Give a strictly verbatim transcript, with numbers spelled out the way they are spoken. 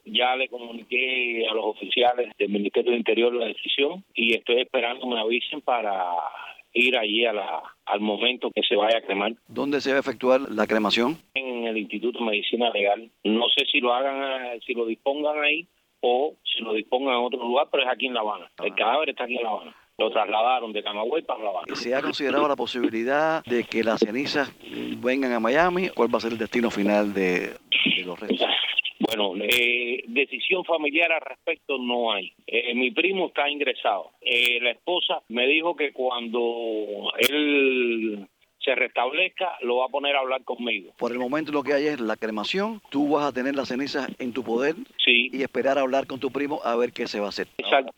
Ya le comuniqué a los oficiales del Ministerio del Interior la decisión y estoy esperando me avisen para ir allí a la, al momento que se vaya a cremar. ¿Dónde se va a efectuar la cremación? En el Instituto de Medicina Legal. No sé si lo hagan, si lo dispongan ahí o si lo dispongan en otro lugar, pero es aquí en La Habana. El cadáver está aquí en La Habana. Lo trasladaron de Camagüey para La Habana. ¿Se ha considerado la posibilidad de que las cenizas vengan a Miami? ¿Cuál va a ser el destino final de, de los restos? Bueno, eh, decisión familiar al respecto no hay. Eh, mi primo está ingresado. Eh, la esposa me dijo que cuando él se restablezca, lo va a poner a hablar conmigo. Por el momento lo que hay es la cremación, tú vas a tener las cenizas en tu poder sí. y esperar a hablar con tu primo a ver qué se va a hacer. Exacto.